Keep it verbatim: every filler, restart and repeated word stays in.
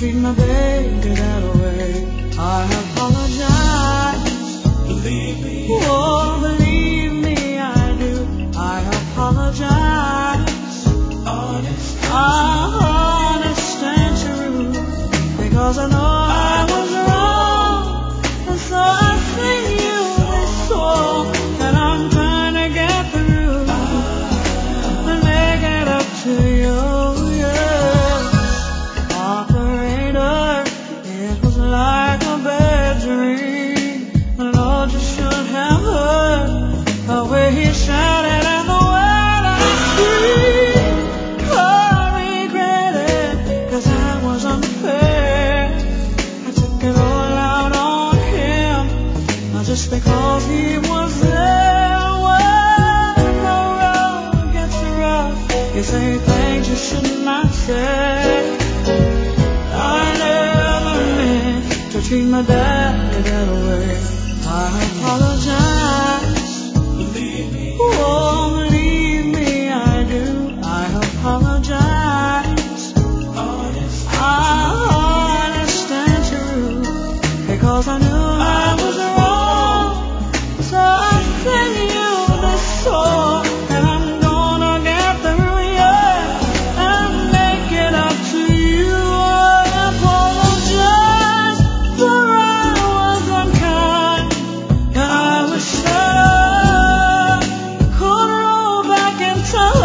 treat my baby that way. I apologize. Believe me. Oh, believe me, I do. I apologize. Honest. Honest and true. Because I know I was wrong. And so I sing you this song that I'm trying to get through. And make it up to you. Because he was there when the road gets rough, you say things you should not say. I never meant to treat my dad that way. I apologize. Believe me. Oh, believe me, I do. I apologize. Honest. Honest and true. Because I knew I was wrong. So I sing you this song, and I'm gonna get through, yeah, and make it up to you. I apologize for I was unkind, and I wish I could roll back in time.